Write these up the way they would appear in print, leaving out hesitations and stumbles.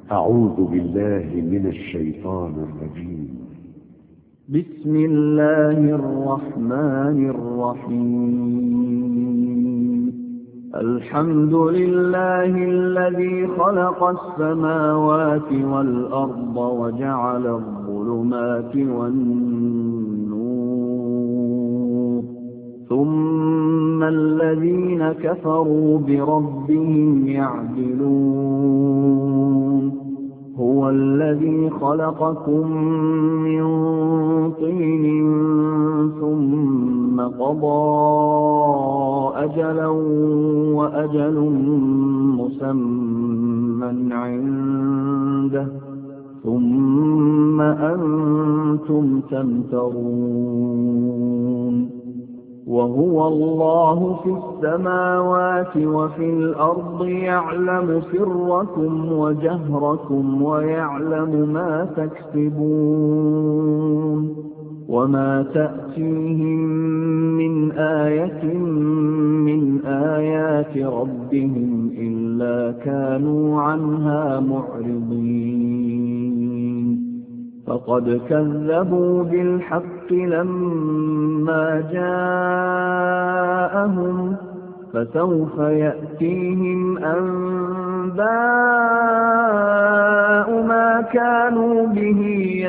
أعوذ بالله من الشيطان الرجيم. بسم الله الرحمن الرحيم. الحمد لله الذي خلق السماوات والأرض وجعل الظلمات والنور، ثم الذين كفروا بربهم يعدلون. هو الذي خلقكم من طين ثم قضى أجلا وأجل مسمى عنده، ثم أنتم تمترون. وهو الله في السماوات وفي الأرض يعلم سركم وجهركم ويعلم ما تكسبون. وما تأتيهم من آية من آيات ربهم إلا كانوا عنها معرضين. فقد كذبوا بالحق لما جاءهم، فسوف يأتيهم أنباء ما كانوا به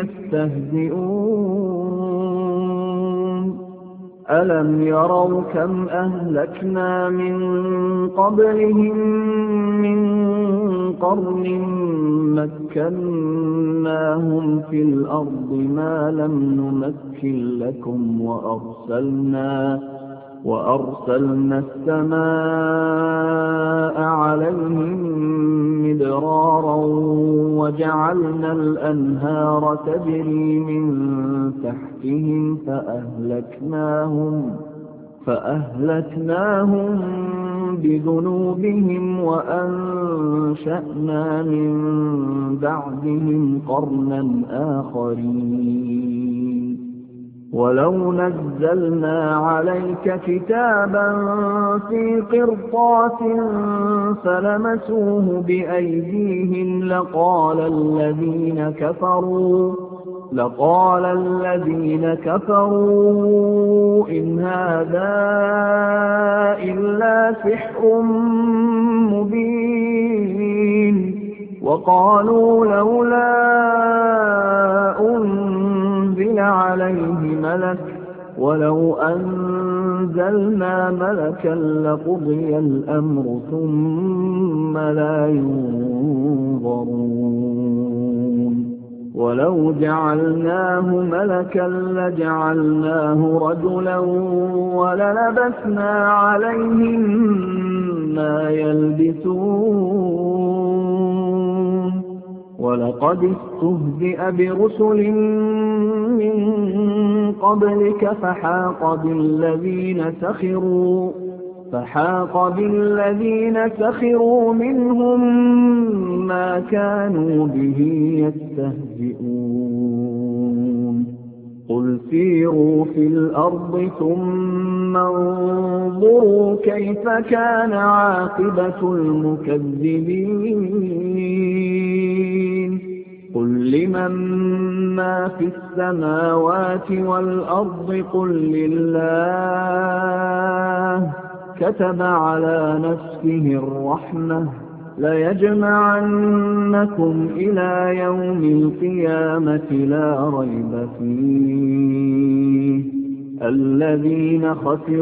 يستهزئون. ألم يروا كم أهلكنا من قبلهم من قرن مكناهم في الأرض ما لم نمكن لكم، وأرسلنا السماء عليهم مدرارا وجعلنا الأنهار تجري من تحتهم فأهلكناهم بذنوبهم وأنشأنا من بعدهم قرنا آخرين. ولو نزلنا عليك كتابا في قرطاس فلمسوه بأيديهم لقال الذين كفروا إن هذا إلا سحر مبين. وقالوا لولا أنزل عليه ملك، ولو أنزلنا ملكا لقضي الأمر ثم لا ينظرون. ولو جعلناه ملكا لجعلناه رجلا وللبسنا عليهم ما يلبسون. ولقد استهزئ برسل من قبلك فحاق بالذين سخروا منهم ما كانوا به يستهزئون. قل سيروا في الأرض ثم انظروا كيف كان عاقبة المكذبين. قل لمن ما في السماوات والأرض قل لله. كتب على نفسه الرحمة ليجمعنكم إلى يوم القيامة لا ريب فيه. الذين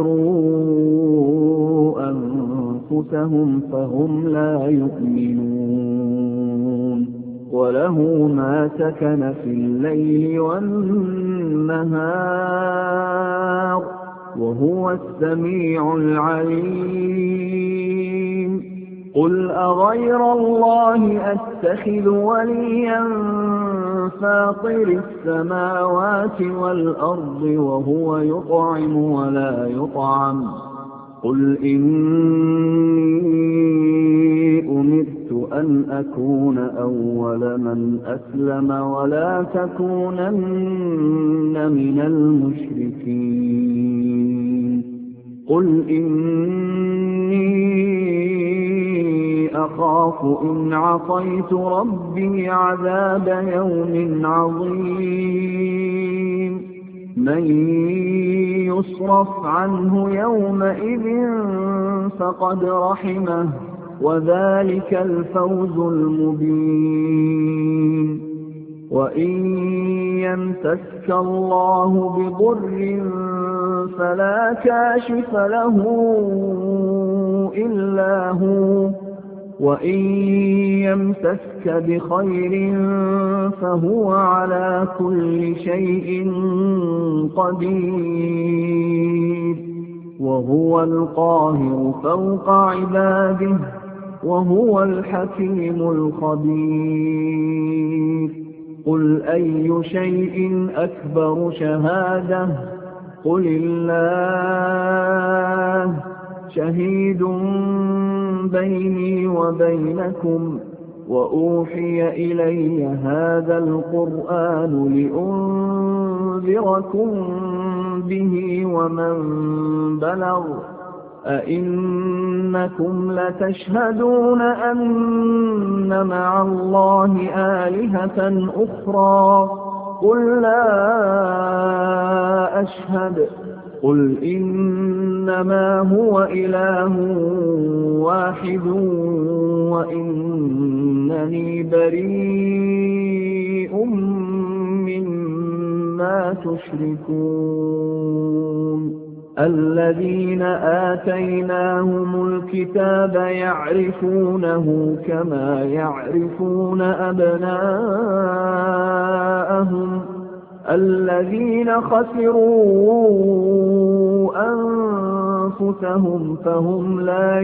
خسروا أنفسهم فهم لا يؤمنون. وله ما سكن في الليل والنهار وهو السميع العليم. قل أغير الله أتخذ وليا فاطر السماوات والأرض وهو يطعم ولا يطعم. قل إني أمرت أن أكون أول من أسلم ولا تكونن من المشركين. قل إني إني أخاف إن عصيت ربي عذاب يوم عظيم من يصرف عنه يومئذ فقد رحمه وذلك الفوز المبين وإن يمسسك الله بضر فلا كاشف له إلا هو وإن يمسسك بخير فهو على كل شيء قدير وهو القاهر فوق عباده وهو الحكيم الخبير قل أي شيء أكبر شهادة قل الله شهيد بيني وبينكم وأوحي إلي هذا القرآن لأنذركم به ومن بلغ أئنكم لتشهدون أن مع الله آلهة أخرى قل لا أشهد قل إنما هو إله واحد وإنني بريء مما تشركون الذين آتيناهم الكتاب يعرفونه كما يعرفون أبناءهم الذين خسروا أنفسهم فهم لا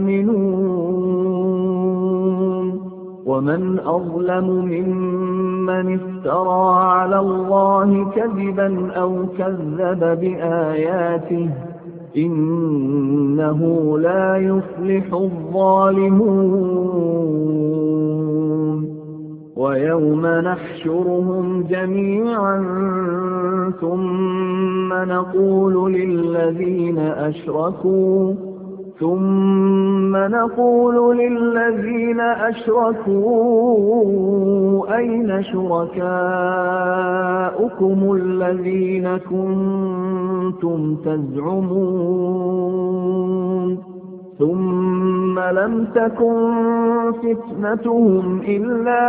يؤمنون ومن أظلم ممن افترى على الله كذبا أو كذب بآياته إنه لا يفلح الظالمون ويوم نحشرهم جميعا ثم نقول للذين أشركوا أين شركاؤكم الذين كنتم تزعمون ثم لم تكن فتنتهم إلا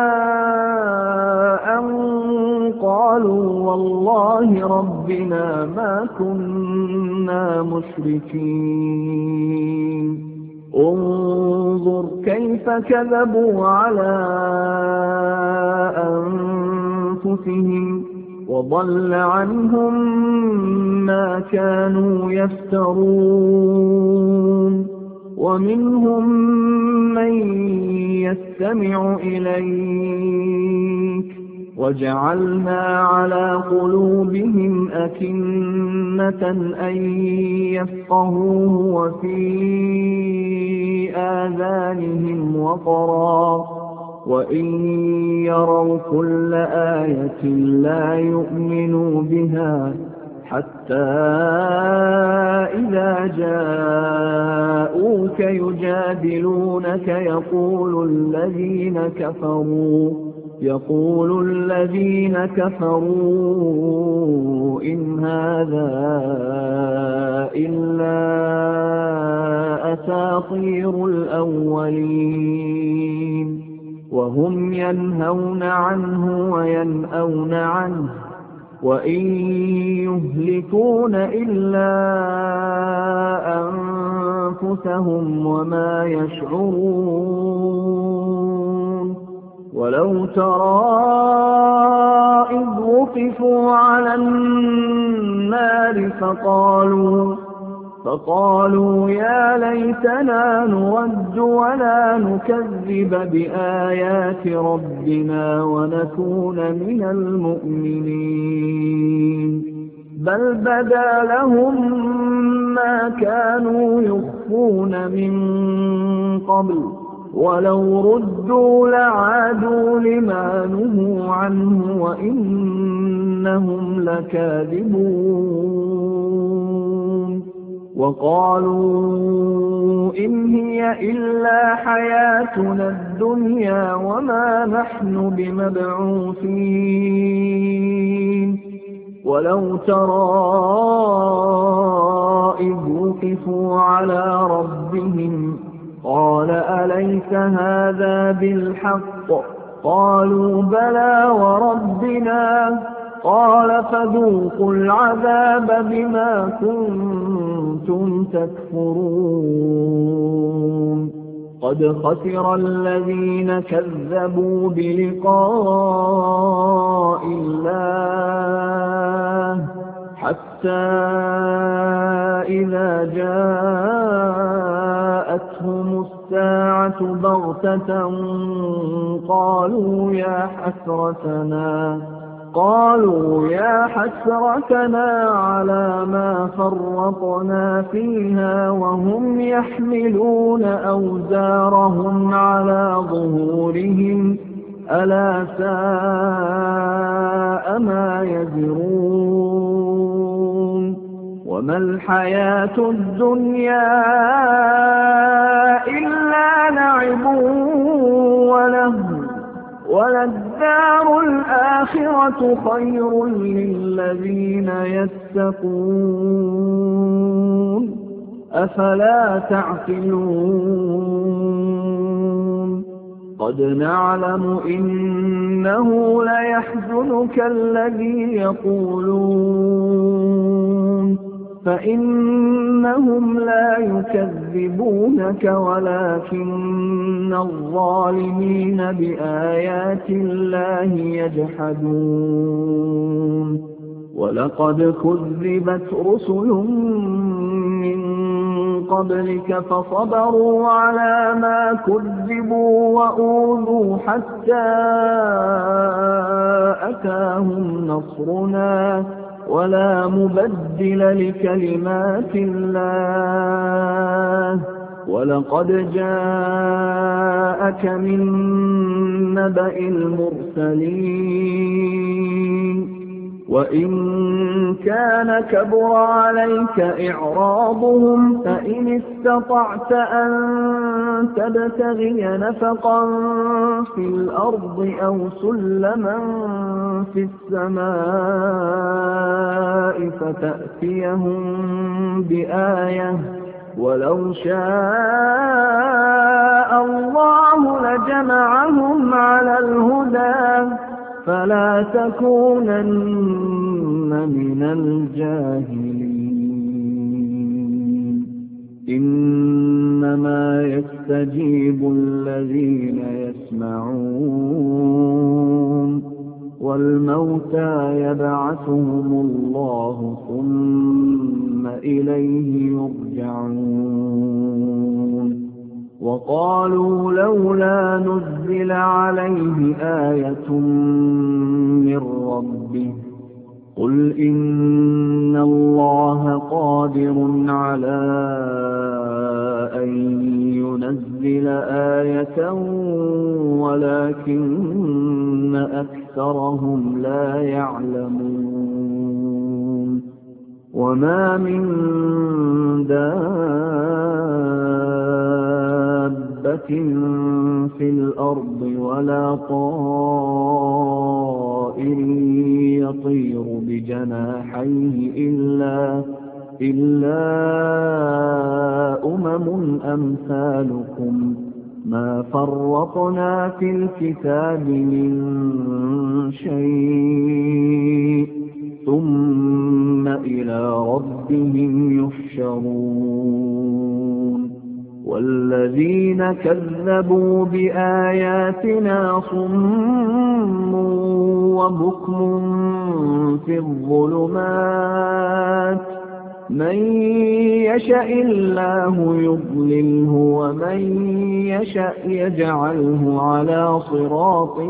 أن قالوا والله ربنا ما كنا مشركين انظر كيف كذبوا على أنفسهم وضل عنهم ما كانوا يفترون ومنهم من يستمع إليك وجعلنا على قلوبهم أكنة أن يفقهوه وفي آذانهم وقرا وإن يروا كل آية لا يؤمنوا بها حتى إذا جاءوك يجادلونك يقول الذين كفروا إن هذا إلا أساطير الأولين وهم ينهون عنه وينأون عنه وإن يهلكون إلا أنفسهم وما يشعرون ولو ترى إذ وقفوا على النار فقالوا يا ليتنا نرد ولا نكذب بآيات ربنا ونكون من المؤمنين بل بدا لهم ما كانوا يخفون من قبل ولو ردوا لعادوا لما نهوا عنه وإنهم لكاذبون وقالوا إن هي إلا حياتنا الدنيا وما نحن بمبعوثين ولو ترى إذ وقفوا على ربهم قال أليس هذا بالحق قالوا بلى وربنا قال فذوقوا العذاب بما كنتم تكفرون قد خسر الذين كذبوا بلقاء الله حتى إذا جاءتهم الساعة بغتة قالوا يا حسرتنا على ما فرطنا فيها وهم يحملون أوزارهم على ظهورهم ألا ساء ما يزرون وما الحياة الدنيا إلا لعب ولهو وللدار الآخرة خير للذين يتقون أفلا تعقلون قد نعلم إنه ليحزنك الذي يقولون فإنهم لا يكذبونك ولكن الظالمين بآيات الله يجحدون ولقد كذبت رسل من قبلك فصبروا على ما كذبوا وأوذوا حتى أتاهم نصرنا ولا مبدل لكلمات الله ولقد جاءك من نبأ المرسلين وإن كان كبر عليك إعراضهم فإن استطعت أن تبتغي نفقا في الأرض أو سلما في السماء فتأتيهم بآية ولو شاء الله لجمعهم على الهدى فلا تكونن من الجاهلين إنما يستجيب الذين يسمعون والموتى يبعثهم الله ثم إليه يرجعون وقالوا لولا نزل عليه آية من ربه قل إن الله قادر على أن ينزل آية ولكن أكثرهم لا يعلمون وما من دابة في الأرض ولا طائر يطير بجناحيه إلا أمم أمثالكم ما فرطنا في الكتاب من شيء ثم إلى ربهم يحشرون والذين كذبوا بآياتنا صم وبكم في الظلمات من يشاء الله يضلله ومن يشاء يجعله على صراط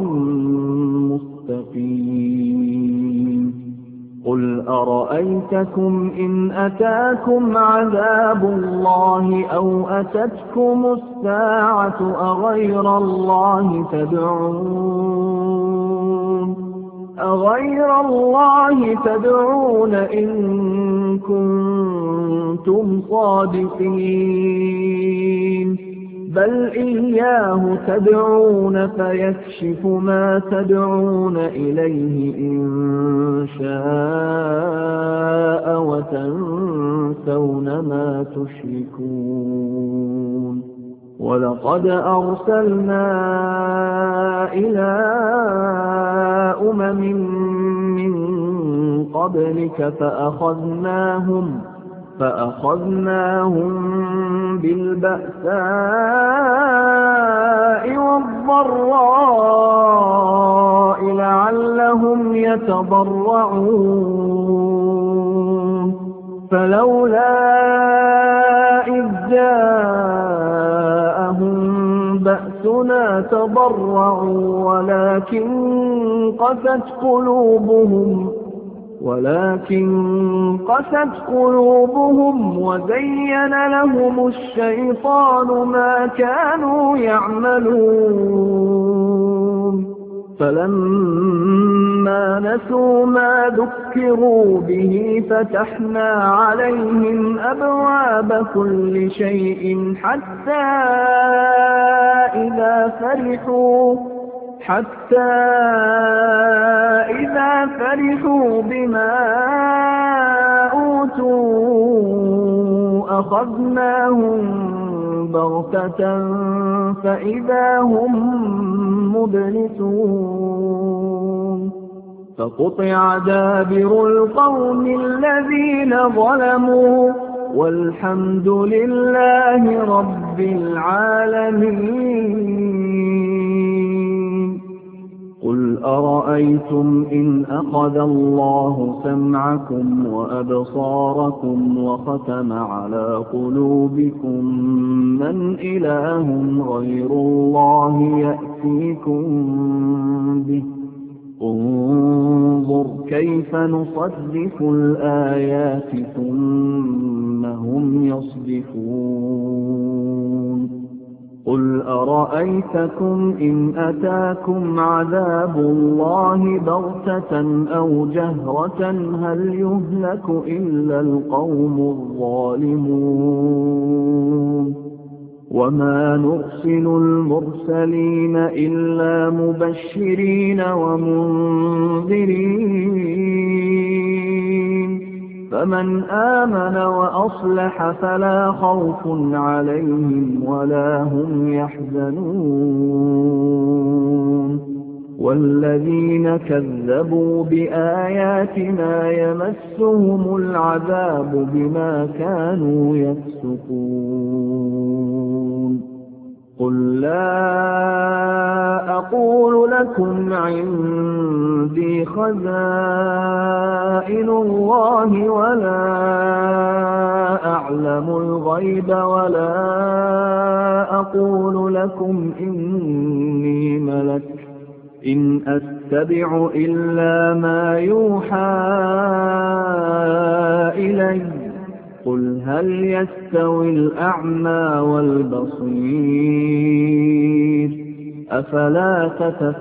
مستقيم قل أرأيتكم إن أتاكم عذاب الله أو أتتكم الساعة أغير الله تدعون أغير الله تدعون إن كنتم صادقين بل إياه تدعون فيكشف ما تدعون إليه إن شاء وتنسون ما تشركون ولقد أرسلنا إلى أمم من قبلك فأخذناهم بالبأساء والضراء لعلهم يتضرعون فلولا إذ جاءهم بأسنا تضرعوا ولكن قست قلوبهم وزين لهم الشيطان ما كانوا يعملون فلما نسوا ما ذكروا به فتحنا عليهم أبواب كل شيء حتى إذا فرحوا بما أوتوا أخذناهم بغتة فإذا هم مبلسون فقطع دابر القوم الذين ظلموا والحمد لله رب العالمين قل أرأيتم إن أخذ الله سمعكم وأبصاركم وختم على قلوبكم من إله غير الله يأتيكم به انظر كيف نصرف الآيات ثم هم يصدفون قل أرأيتكم إن أتاكم عذاب الله بغتة أو جهرة هل يهلك إلا القوم الظالمون وما نرسل المرسلين إلا مبشرين ومنذرين فمن آمن وأصلح فلا خوف عليهم ولا هم يحزنون والذين كذبوا بآياتنا يمسهم العذاب بما كانوا يفسقون قل لا أقول لكم عندي خزائن الله ولا أعلم الغيب ولا أقول لكم إني ملك إن أتبع إلا ما يوحى إلي قل هل يستوي الأعمى والبصير أفلا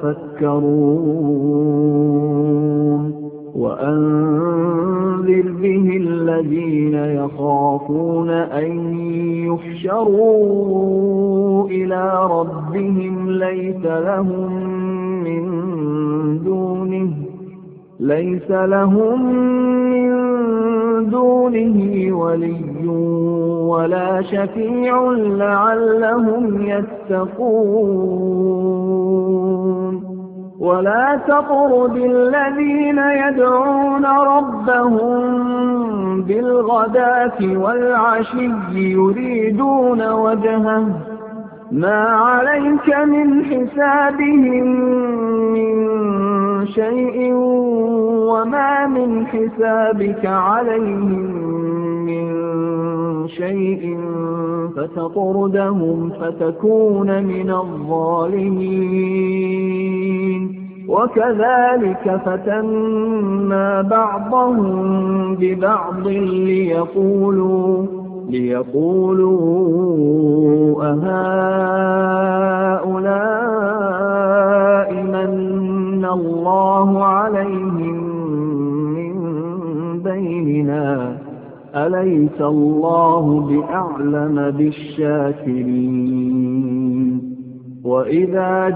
تتفكرون وأنذر به الذين يخافون أن يحشروا إلى ربهم ليس لهم من دونه ولي ولا شفيع لعلهم يتقون ولا تطرد الذين يدعون ربهم بالغداة والعشي يريدون وجهه ما عليك من حسابهم من شيء وما من حسابك عليهم من شيء فتطردهم فتكون من الظالمين وكذلك فتنا بعضهم ببعض ليقولوا أهؤلاء من الله عليهم من بيننا أليس الله بأعلم بالشاكرين وإذا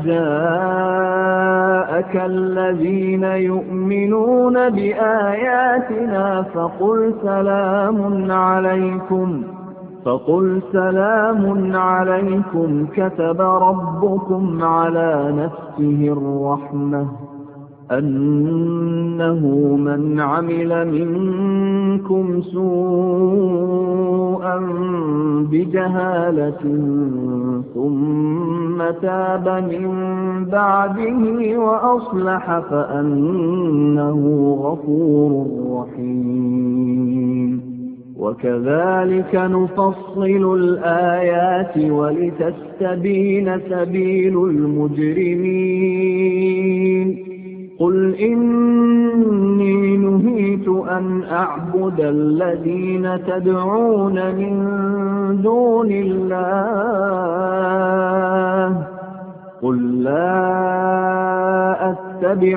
جاءك الذين يؤمنون بآياتنا فقل سلام عليكم كتب ربكم على نفسه الرحمة أنه من عمل منكم سوءا بجهالة ثم تاب من بعده وأصلح فأنه غفور رحيم وكذلك نفصل الآيات ولتستبين سبيل المجرمين قل إني نهيت أن أعبد الذين تدعون من دون الله قل لا أتبع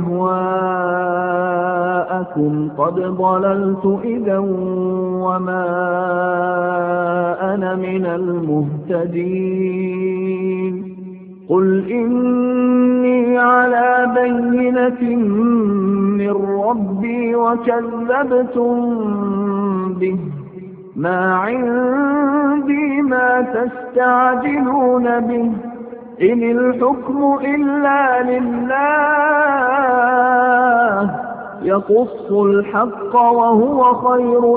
أهواءكم قد ضللت إذا وما أنا من المهتدين قل إني على بينة من ربي وكذبتم به ما عندي ما تستعجلون به إن الحكم إلا لله يقص الحق وهو خير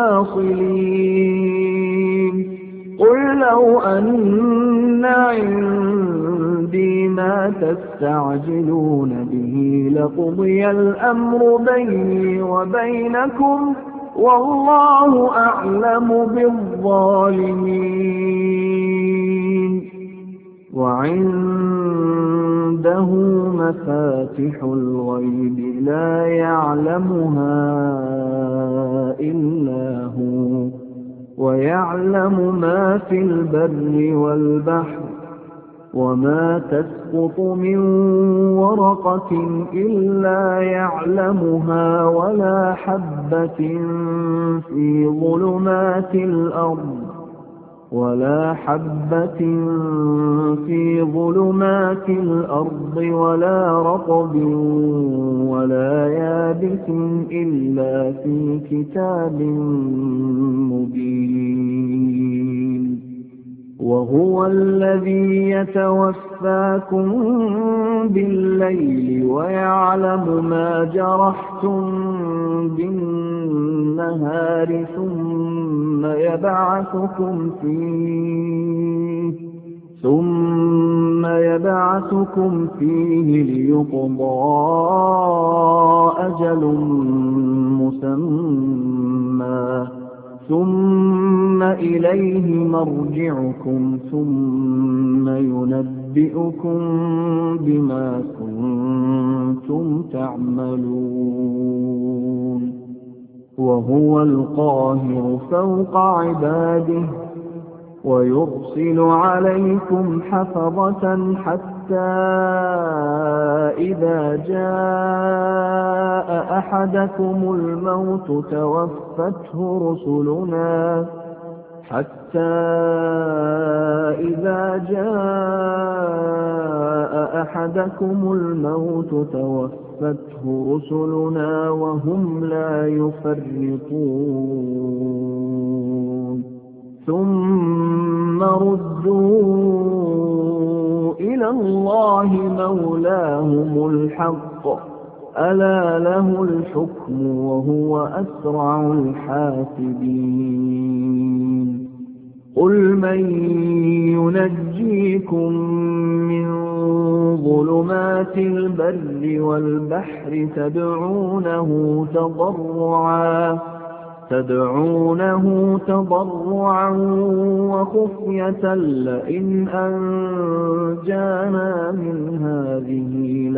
الفاصلين قل لو أن عندي ما تستعجلون به لقضي الأمر بيني وبينكم والله أعلم بالظالمين وعنده مفاتح الغيب لا يعلمها إلا هو ويعلم ما في البر والبحر وما تسقط من ورقة إلا يعلمها ولا حبة في ظلمات الأرض ولا رطب ولا يابس إلا في كتاب مبين وهو الذي يتوفاكم بالليل ويعلم ما جرحتم بالنهار ثم يبعثكم فيه ليقضى أجل مسمى ثم إليه مرجعكم ثم ينبئكم بما كنتم تعملون وهو القاهر فوق عباده ويرسل عليكم حفظة حتى إذا جاء أحدكم الموت توفته رسلنا وهم لا يفرطون ثم ردوا إلى الله مولاهم الحق ألا له الحكم وهو أسرع الحاسبين قل من ينجيكم من ظلمات البر والبحر تدعونه تضرعا وخفية لئن أنجانا من هذه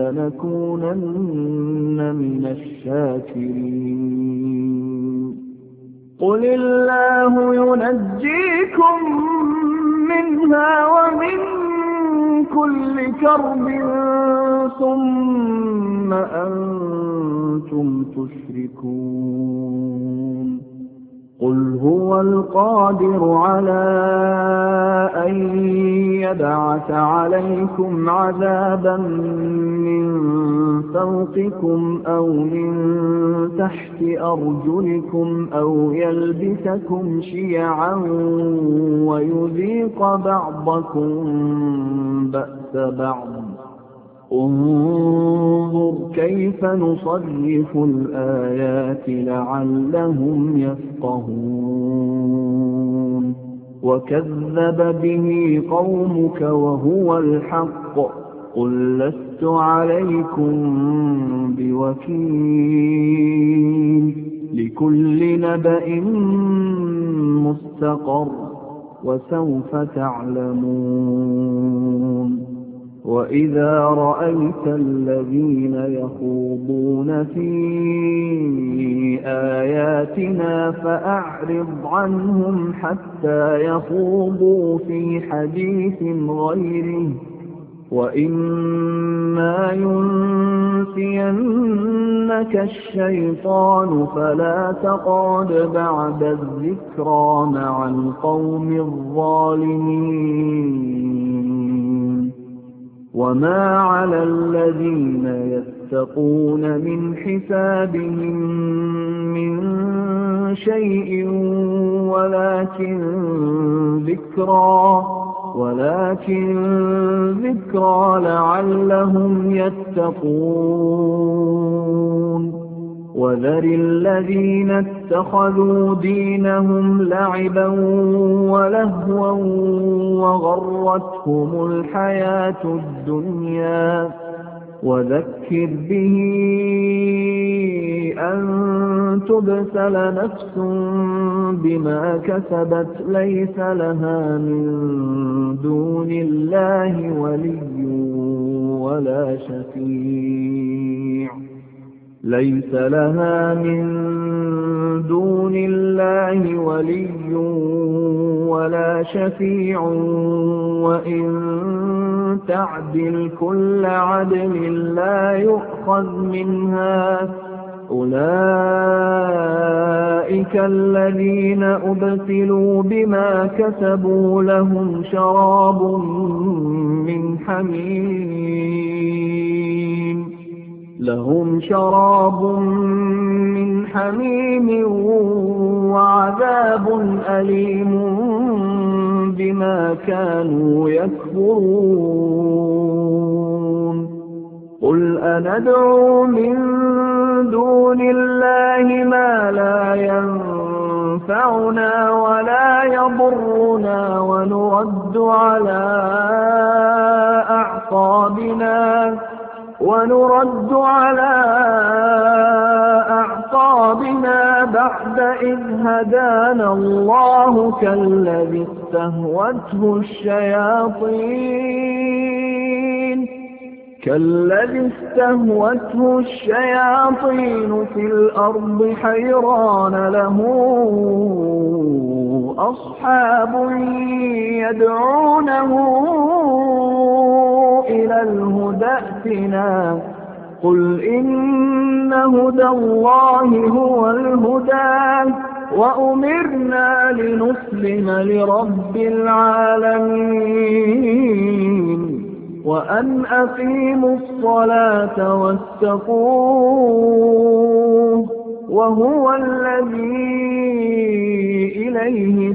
لنكونن من الشاكرين قل الله ينجيكم منها ومن كل كرب ثم ثم أنتم تشركون قل هو القادر على أن يبعث عليكم عذابا من فوقكم أو من تحت أرجلكم أو يلبسكم شيعا ويذيق بعضكم بأس بعض انظر كيف نصرف الآيات لعلهم يفقهون وكذب به قومك وهو الحق قل لست عليكم بوكيل لكل نبأ مستقر وسوف تعلمون وإذا رأيت الذين يخوضون في آياتنا فأعرض عنهم حتى يخوضوا في حديث غيره وإما ينسينك الشيطان فلا تقعد بعد الذكرى مع القوم الظالمين وما على الذين يتقون من حسابهم من شيء ولكن ذكرى لعلهم يتقون وذر الذين اتخذوا دينهم لعبا ولهوا وغرتهم الحياة الدنيا وذكر به أن تبسل نفس بما كسبت ليس لها من دون الله ولي ولا شفيع وإن تعدل كل عدل لا يؤخذ منها أولئك الذين أبسلوا بما كسبوا لهم شراب من حميم وعذاب أليم بما كانوا يكفرون قل أندعو من دون الله ما لا ينفعنا ولا يضرنا ونرد على أعقابنا بعد إذ هدانا الله كالذي استهوته الشياطين في الأرض حيران له أصحاب يدعونه إلى الهدى ائتنا قل إن هدى الله هو الهدى وأمرنا لنسلم لرب العالمين وأن أقيموا الصلاة واتقوه وهو الذي إليه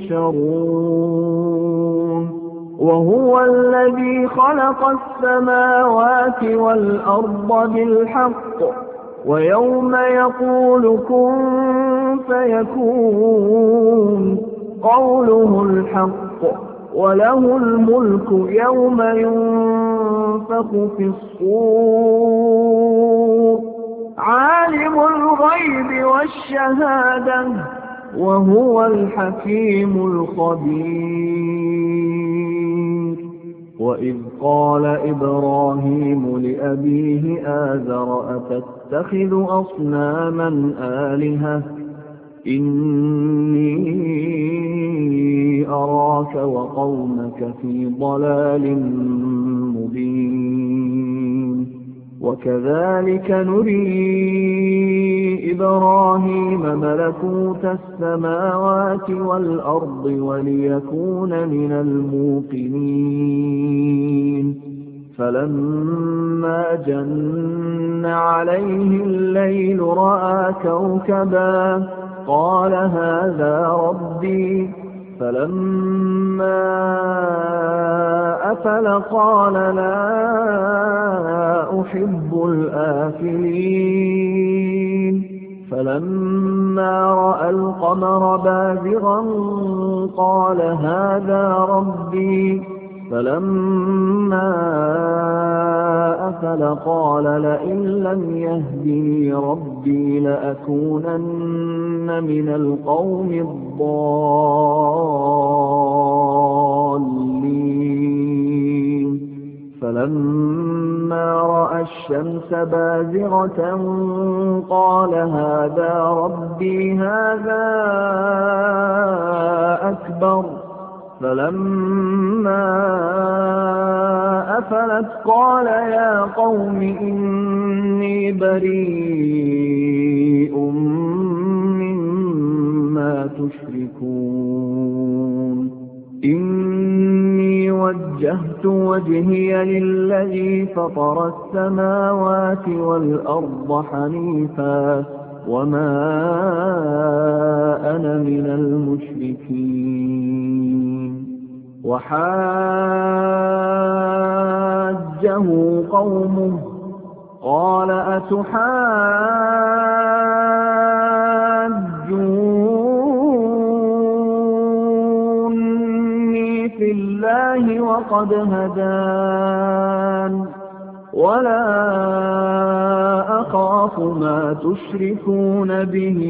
تحشرون وهو الذي خلق السماوات والأرض بالحق ويوم يقول كن فيكون قوله الحق وله الملك يوم ينفخ في الصور عالم الغيب والشهادة وهو الحكيم الخبير وإذ قال إبراهيم لأبيه آزر أتتخذ أصناما آلهة إني أراك وقومك في ضلال مبين وكذلك نري إبراهيم ملكوت السماوات والأرض وليكون من الموقنين فلما جن عليه الليل رأى كوكبا قال هذا ربي فلما أفل قال لا أحب الآفلين فلما رأى القمر بازغا قال هذا ربي فلما أفل قال لئن لم يهدني ربي لأكونن من القوم الضالين فلما رأى الشمس بازغة قال هذا ربي هذا أكبر فلما أفلت قال يا قوم إني بريء مما تشركون إني وجهت وجهي للذي فطر السماوات والأرض حنيفا وما أنا من المشركين وحاجه قومه قال أتحاجوني في الله وقد هدان ولا أخاف ما تشركون به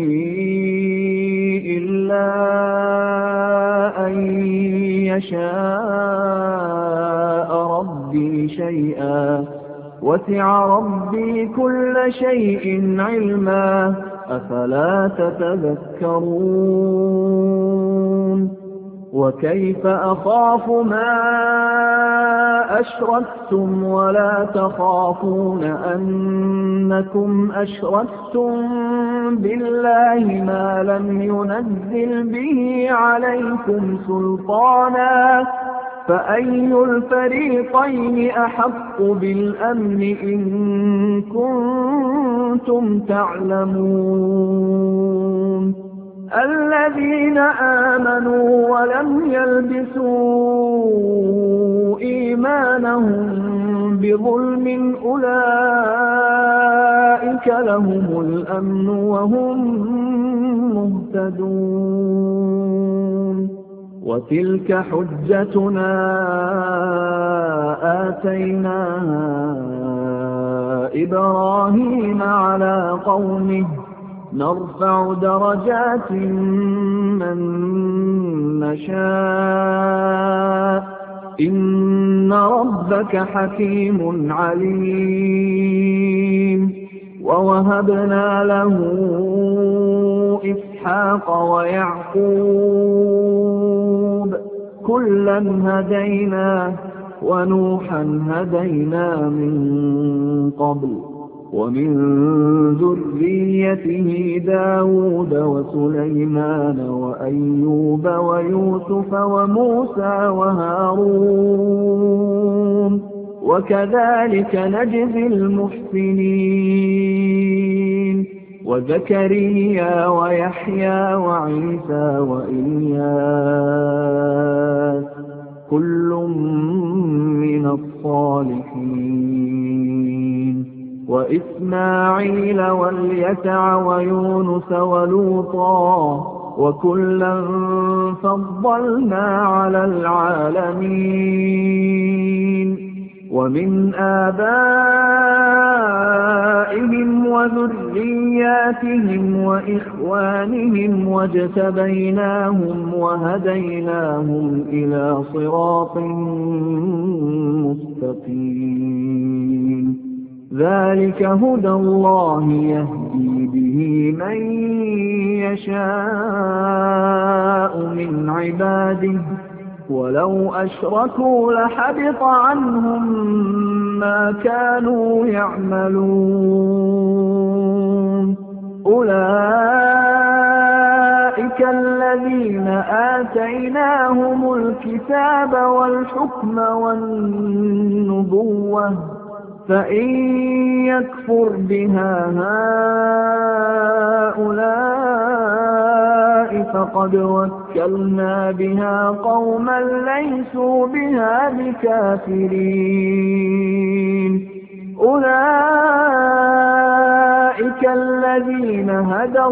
إلا أن يشاء ربي شيئا وسع ربي كل شيء علما أفلا تتذكرون وكيف أخاف ما أشركتم ولا تخافون أنكم أشركتم بالله ما لم ينزل به عليكم سلطانا فأي الفريقين أحق بالأمن إن كنتم تعلمون الذين آمنوا ولم يلبسوا إيمانهم بظلم أولئك لهم الأمن وهم مهتدون وتلك حجتنا آتيناها إبراهيم على قومه نرفع درجات من نشاء إن ربك حكيم عليم ووهبنا له إسحاق ويعقوب كلا هدينا ونوحا هدينا من قبل ومن ذريته داود وسليمان وأيوب ويوسف وموسى وهارون وكذلك نجزي المحسنين وزكريا ويحيى وعيسى وإلياس كل من الصالحين وإسماعيل واليسع ويونس ولوطا وكلا فضلنا على العالمين ومن آبائهم وذرياتهم وإخوانهم واجتبيناهم وهديناهم إلى صراط مستقيم ذلك هدى الله يهدي به من يشاء من عباده ولو أشركوا لحبط عنهم ما كانوا يعملون أولئك الذين آتيناهم الكتاب والحكم والنبوة فإن يكفر بها هؤلاء فقد وكلنا بها قوما ليسوا بها بكافرين أولئك الذين هدى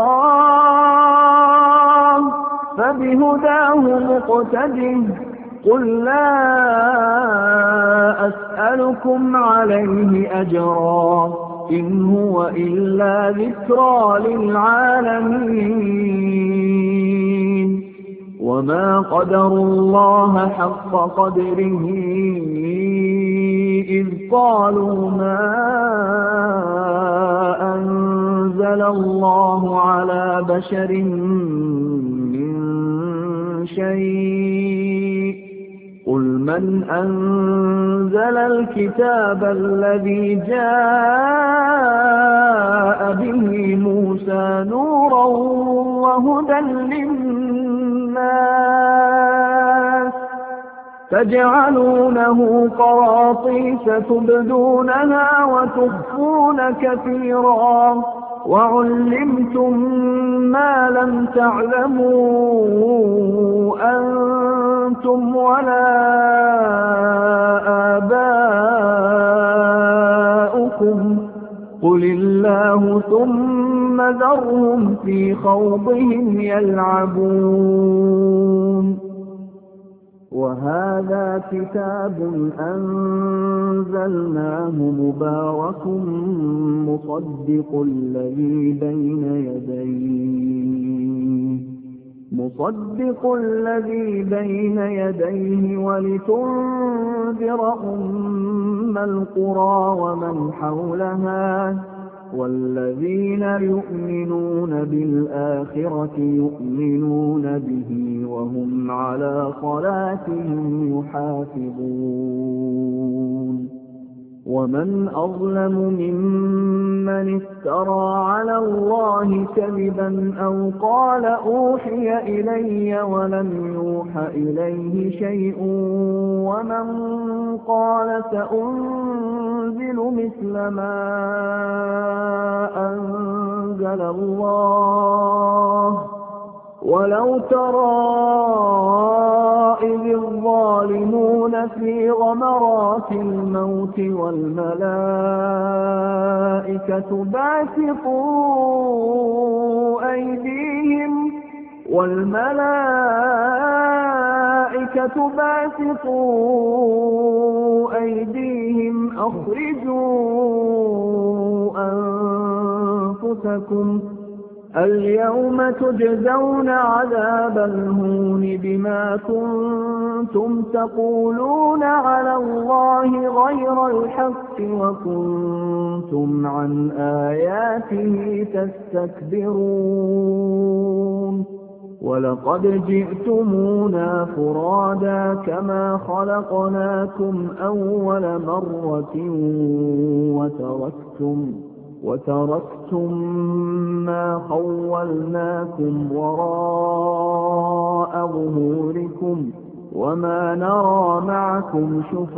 الله فبهداه مقتده قل لا أسألكم عليه أجرا إن هو إلا ذكرى للعالمين وما قدروا الله حق قدره إذ قالوا ما أنزل الله على بشر من شيء قل من أنزل الكتاب الذي جاء به موسى نورا وهدى للناس تجعلونه قراطيس تبدونها وتخفون كثيرا وعلمتم ما لم تعلموا أنتم ولا آباؤكم قل الله ثم ذرهم في خوضهم يلعبون وهذا كتاب أنزلناه مبارك مصدق الذي بين يديه ولتنذر أم القرى ومن حولها والذين يؤمنون بالآخرة يؤمنون به وهم على صلاتهم يحافظون ومن أظلم ممن افترى على الله كذبا أو قال أوحي إلي ولم يوح إليه شيء ومن قال سأنزل مثل ما أنزل الله ولو ترى إذ الظالمون في غمرات الموت والملائكة باسطوا أيديهم أخرجوا أنفسكم اليوم تجزون عذاب الهون بما كنتم تقولون على الله غير الحق وكنتم عن آياته تستكبرون ولقد جئتمونا فرادا كما خلقناكم أول مرة وتركتم ما خولناكم وراء ظهوركم وما نرى معكم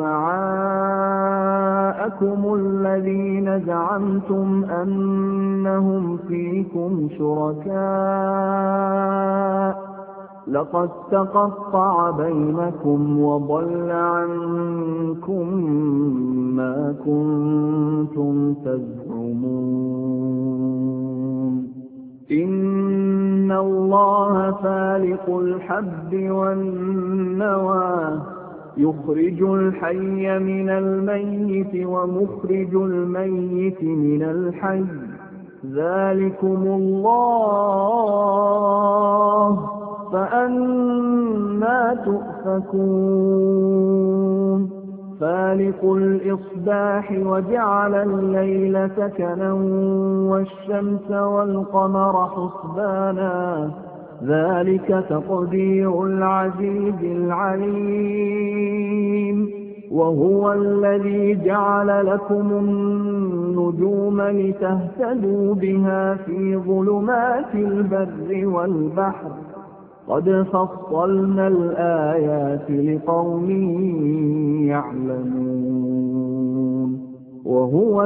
شفعاءكم الذين زعمتم أنهم فيكم شركاء لقد تقطع بينكم وضل عنكم ما كنتم تزعمون إن الله فالق الحب والنوى يخرج الحي من الميت ومخرج الميت من الحي ذلكم الله فأنى تؤفكون فالق الإصباح وجعل الليل سكنا والشمس والقمر حسبانا ذلك تقدير العزيز العليم. وهو الذي جعل لكم النجوم لتهتدوا بها في ظلمات البر والبحر قد فصلنا الآيات لقوم يعلمون. وهو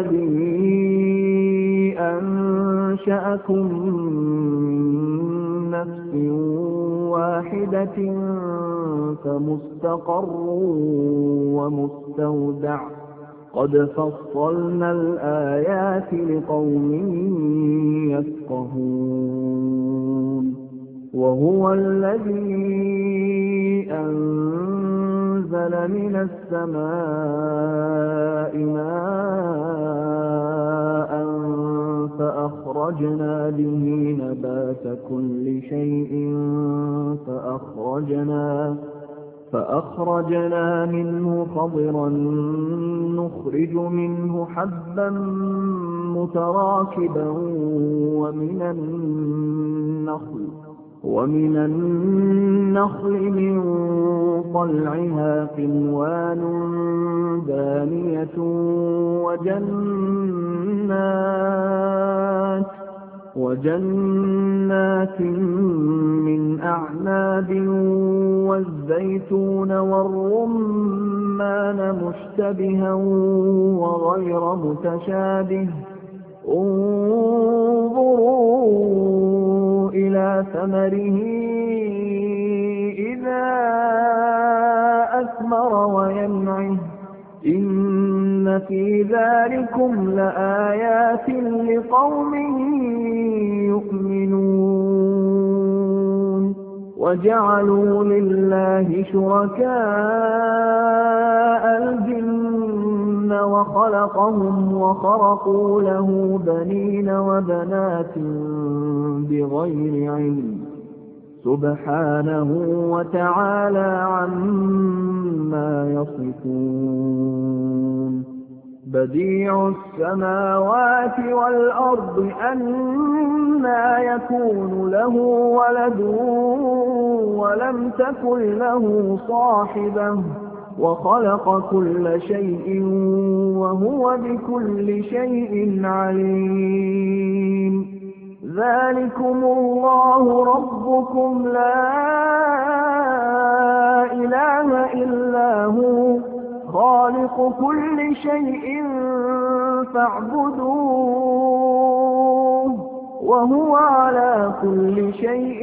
الذي أنشأكم من نفس واحدة فمستقر ومستودع قد فصلنا الآيات لقوم يفقهون. وهو الذي أنزل من السماء ماء فأخرجنا به نبات كل شيء فأخرجنا منه خضرا نخرج منه حبا متراكبا ومن النخل من طلعها قنوان دانية وجنات من أعناب والزيتون والرمان مشتبها وغير متشابه انظروا إلى ثمره إذا أثمر وينعه إن في ذلكم لآيات لقوم يؤمنون. وجعلوا لله شركاء الجن وخلقهم وخرقوا له بنين وبنات بغير علم سبحانه وتعالى عما يصفون. بديع السماوات والأرض أنى يكون له ولد ولم تكن له صاحبة وخلق كل شيء وهو بكل شيء عليم. ذلكم الله ربكم لا إله إلا هو خالق كل شيء فاعبدوه وهو على كل شيء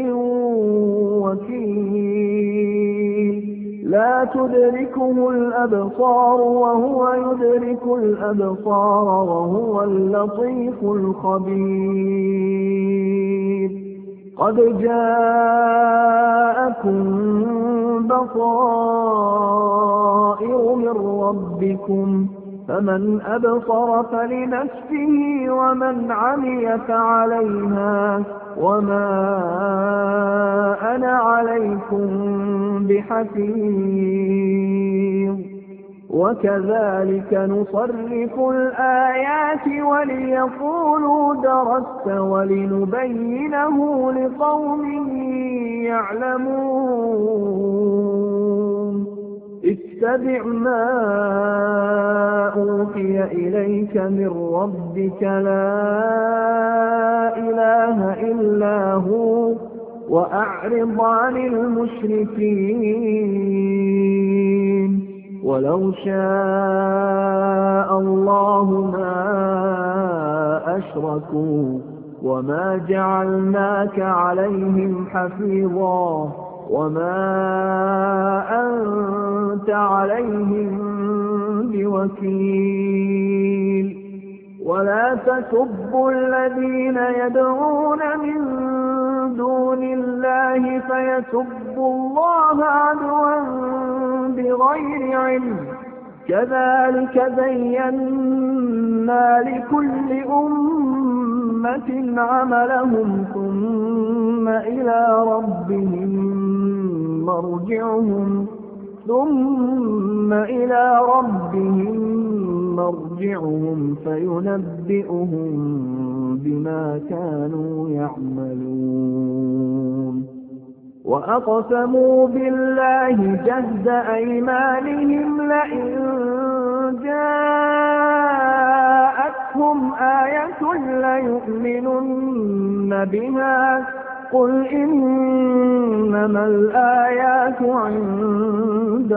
وكيل. لا تدركه الأبصار وهو يدرك الأبصار وهو اللطيف الخبير. قد جاءكم بصائر من ربكم فمن أبصر فلنفسه ومن عمي فعليها وما أنا عليكم بحفيظ. وكذلك نصرف الآيات وليقولوا درست ولنبينه لقوم يعلمون. اتبع ما أوحي إليك من ربك لا إله إلا هو وأعرض عن المشركين. ولو شاء الله ما أشركوا وما جعلناك عليهم حفيظا وما أنت عليهم بوكيل. ولا تسبوا الذين يدعون من دون الله فيسبوا الله عدوا بغير علم. كذلك زينا لكل أمة عملهم ثم إلى ربهم مرجعهم فينبئهم بما كانوا يعملون وأقسموا بالله جهد أيمانهم لئن جاءتهم آية ليؤمنن بها قل إنما الآيات عند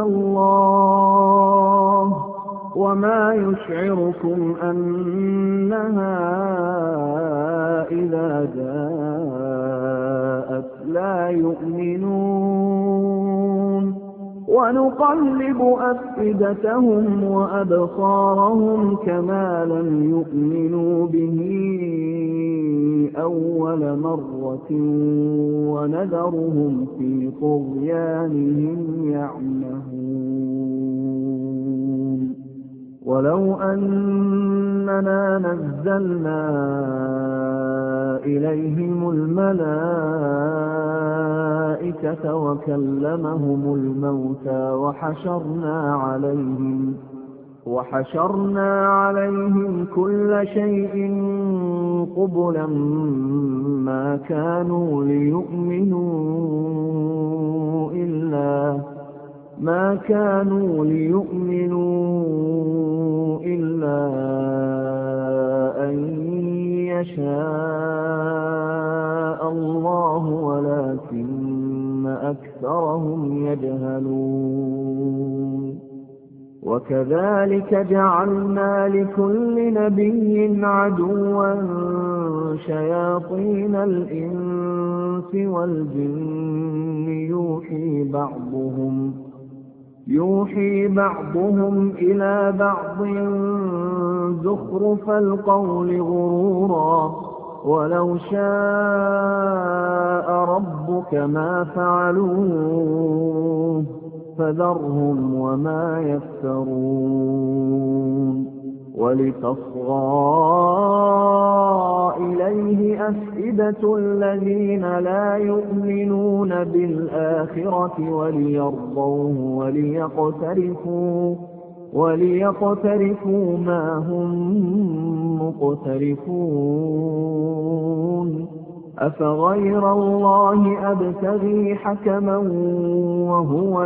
الله وما يشعركم أنها إذا جاءت لا يؤمنون ونقلب أفئدتهم وأبصارهم كما لم يؤمنوا به أول مرة ونذرهم في طغيانهم يعمهون ولو أننا نزلنا إليهم الملائكة وكلمهم الموتى وحشرنا عليهم كل شيء قبلا ما كانوا ليؤمنوا إلا أن يشاء الله ولكن أكثرهم يجهلون وكذلك جعلنا لكل نبي عدوا شياطين الإنس والجن يوحي بعضهم إلى بعض زخرف القول غرورا ولو شاء ربك ما فعلوه فذرهم وما يفترون ولتصغى إليه أفئدة الذين لا يؤمنون بالآخرة وليرضوه وليقترفوا ما هم مقترفون أفغير الله أبتغي حكما وهو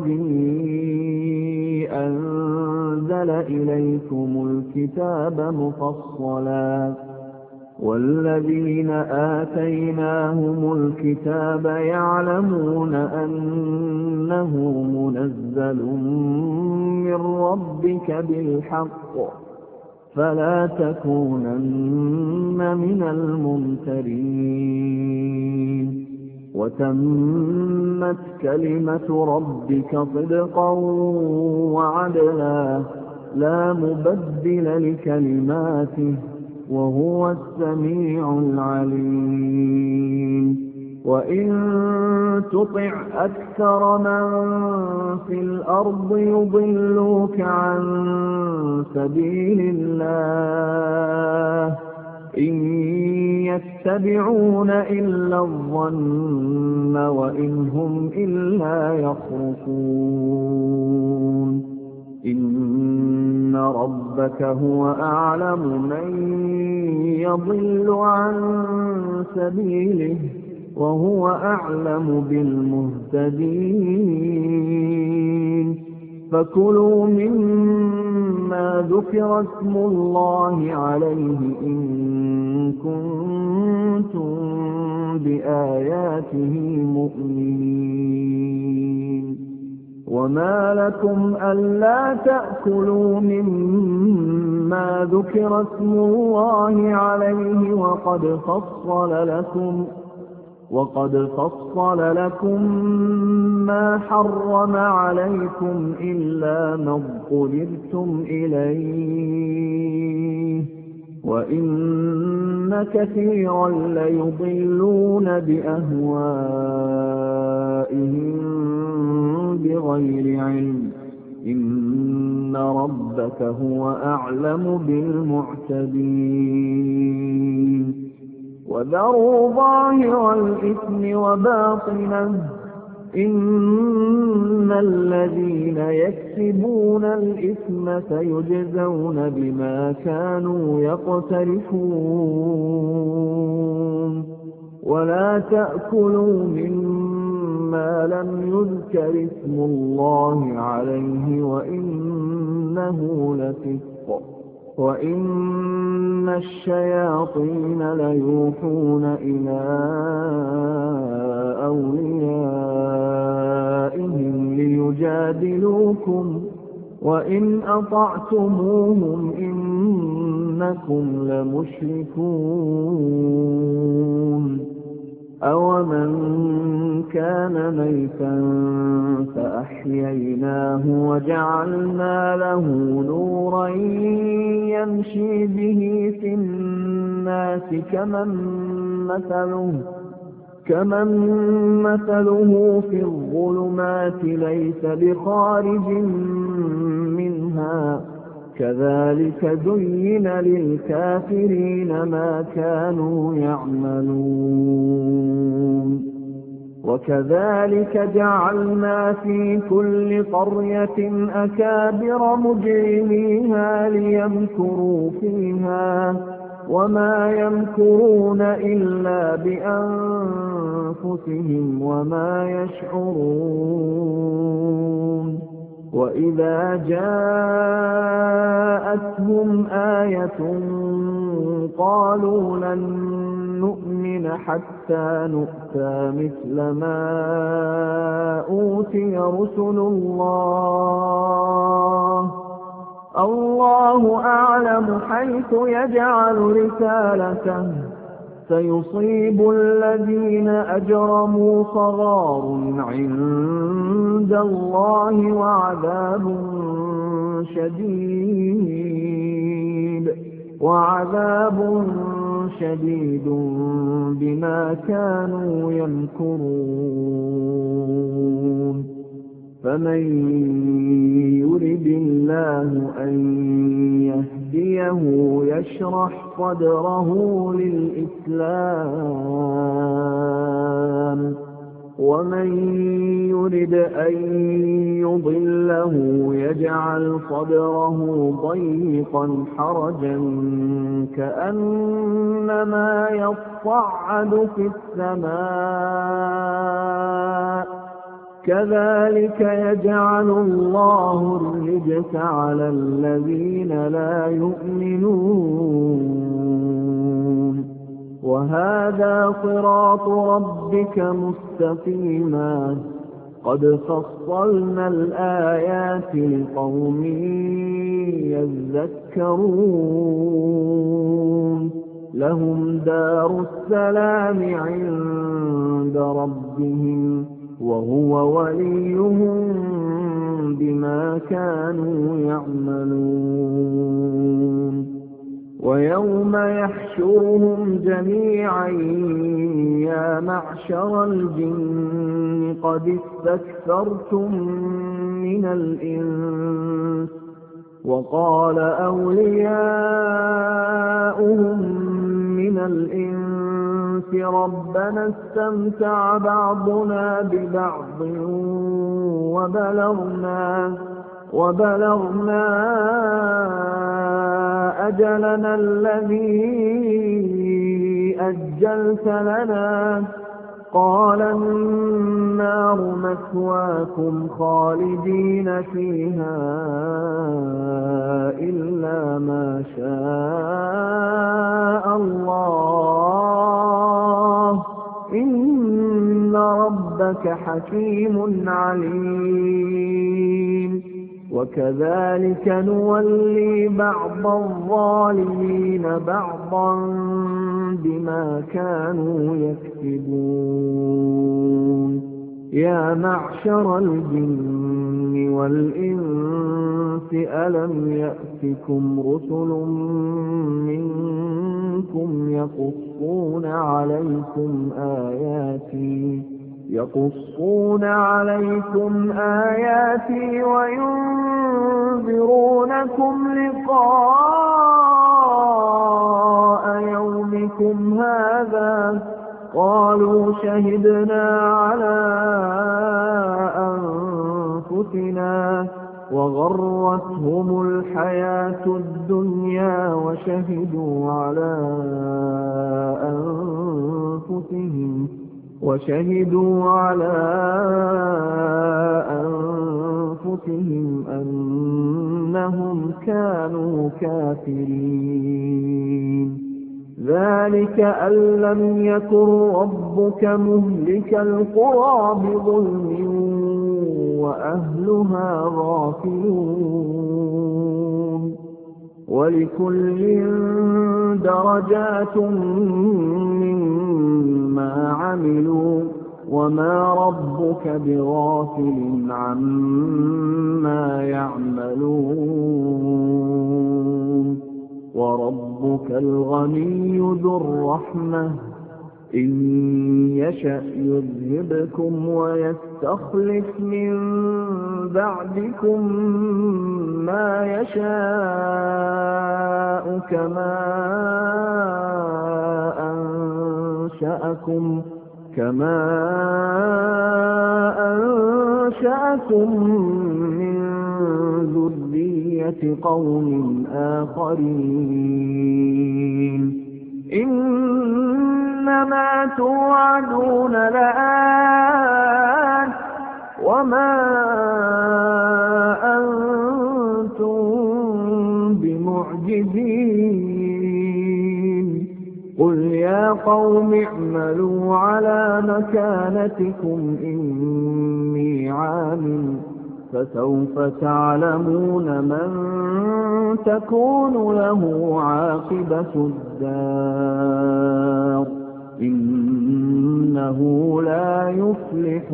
الذي أنزل إليكم الكتاب مفصلا والذين آتيناهم الكتاب يعلمون أنه منزل من ربك بالحق فلا تكونن من الممترين وتمت كلمة ربك صدقا وعدلا لا مبدل لكلماته وهو السميع العليم وإن تطع أكثر من في الأرض يضلوك عن سبيل الله إن يتبعون إلا الظن وإن هم إلا يخرصون إن ربك هو أعلم من يضل عن سبيله وهو أعلم بالمهتدين فكلوا مما ذكر اسم الله عليه إن كنتم بآياته مؤمنين وما لكم ألا تأكلوا مما ذكر اسم الله عليه وقد فصل لكم ما حرم عليكم إلا ما اضطررتم إليه وإن كثيرا ليضلون بأهوائهم بغير علم إن ربك هو أعلم بالمعتدين وذروا ظاهر الإثم وباطنه إن الذين يكسبون الإثم سيجزون بما كانوا يقترفون ولا تأكلوا مما لم يذكر اسم الله عليه وإنه لفسق وإن الشياطين ليوحون إلى أوليائهم ليجادلوكم وإن أطعتموهم إنكم لمشركون أَوَمَنْ كَانَ مَيْتًا فَأَحْيَيْنَاهُ وَجَعَلْنَا لَهُ نُورًا يَمْشِي بِهِ فِي النَّاسِ كَمَنْ مَثَلُهُ فِي الظُّلُمَاتِ لَيْسَ بِخَارِجٍ مِنْهَا كَذَلِكَ زُيِّنَ لِلْكَافِرِينَ مَا كَانُوا يَعْمَلُونَ وَكَذَلِكَ جَعَلْنَا فِي كُلِّ قَرْيَةٍ أَكَابِرَ مُجْرِمِيهَا لِيَمْكُرُوا فِيهَا وَمَا يَمْكُرُونَ إِلَّا بِأَنفُسِهِمْ وَمَا يَشْعُرُونَ وَإِذَا جَاءَتْهُمْ آيَةٌ قَالُوا لَن نُّؤْمِنَ حَتَّىٰ نُؤْتَىٰ مِثْلَ مَا أُوتِيَ رُسُلُ اللَّهُ أَعْلَمُ حَيْثُ يَجْعَلُ رِسَالَتَهُ سَيُصِيبُ الَّذِينَ أَجْرَمُوا صَغَارٌ عِندَ اللَّهِ وَعَذَابٌ شَدِيدٌ بِمَا كَانُوا يَمْكُرُونَ فَمَن يُرِدِ اللَّهُ أَن يَهْدِيَهُ يَشْرَحْ صَدْرَهُ لِلْإِسْلَامِ وَمَن يُرِدْ أَن يُضِلَّهُ يَجْعَلْ صَدْرَهُ ضَيِّقًا حَرَجًا كَأَنَّمَا يَصَّعَّدُ فِي السَّمَاءِ كَذَلِكَ يَجْعَلُ اللَّهُ الرِّجْسَ عَلَى الَّذِينَ لَا يُؤْمِنُونَ وَهَذَا صِرَاطُ رَبِّكَ مُسْتَقِيمًا قَدْ فَصَّلْنَا الْآيَاتِ لِقَوْمٍ يَذَّكَّرُونَ لَهُمْ دَارُ السَّلَامِ عِندَ رَبِّهِمْ وَهُوَ وَلِيُّهُم بِمَا كَانُوا يَعْمَلُونَ وَيَوْمَ يَحْشُرُهُمْ جَمِيعًا يَا مَعْشَرَ الْجِنِّ قَدِ اسْتَكْثَرْتُم مِّنَ الْإِنسِ وَقَالَ أَوْلِيَاؤُهُم مِّنَ الْإِنسِ رَبَّنَا اسْتَمْتَعَ بَعْضُنَا بِبَعْضٍ وَبَلَغْنَا أَجَلَنَا الَّذِي أَجَّلْتَ لَنَا قَالَ النَّارُ مَثْوَاكُمْ خَالِدِينَ فِيهَا إِلَّا مَا شَاءَ اللَّهُ إِنَّ رَبَّكَ حَكِيمٌ عَلِيمٌ وَكَذَلِكَ نُوَلِّي بَعْضَ الظَّالِمِينَ بَعْضًا بِمَا كَانُوا يَكْسِبُونَ يَا مَعْشَرَ الْجِنِّ وَالْإِنسِ أَلَمْ يَأْتِكُمْ رُسُلٌ مِّنكُمْ يَقُصُّونَ عَلَيْكُمْ آيَاتِي وَيُنذِرُونَكُمْ لِقَاءَ يَوْمِكُمْ هَٰذَا قالوا شهدنا على أنفسنا وغرتهم الحياة الدنيا وشهدوا على أنفسهم أنهم كانوا كافرين. ذلك أن لم يكن ربك مهلك القرى بظلم وأهلها غافلون. ولكل درجات مما عملوا وما ربك بغافل عما يعملون. وربك الغني ذو الرحمة إن يشأ يذهبكم ويستخلف من بعدكم ما يشاء كما أنشأكم من ذرية قوم آخرين. إنما توعدون لآت وما أنتم بمعجزين. قل يا قوم اعملوا على مكانتكم إني عامل فسوف تعلمون من تكون له عاقبة الدار إنه لا يفلح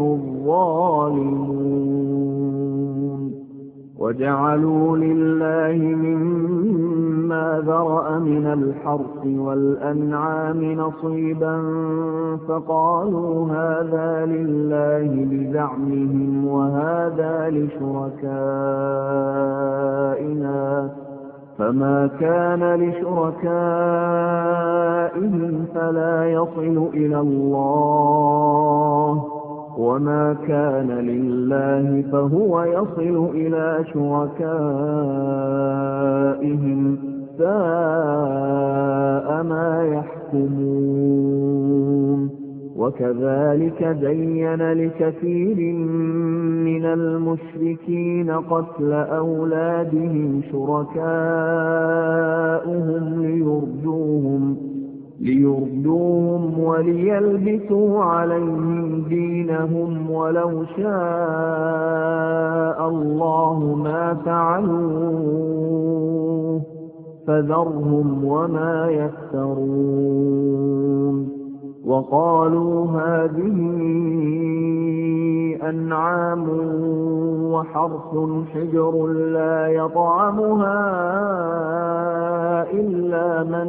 الظالمون. وجعلوا لله مما ذرأ من الحرث والأنعام نصيبا فقالوا هذا لله بزعمهم وهذا لشركائنا فما كان لشركائهم فلا يصل إلى الله وما كان لله فهو يصل إلى شركائهم ساء ما يحكمون. وكذلك زين لكثير من المشركين قتل أولادهم شركاؤهم ليردوهم وليلبسوا عليهم دينهم ولو شاء الله ما فعلوه فذرهم وما يفترون. وقالوا هذه أنعام وحرث حجر لا يطعمها إلا من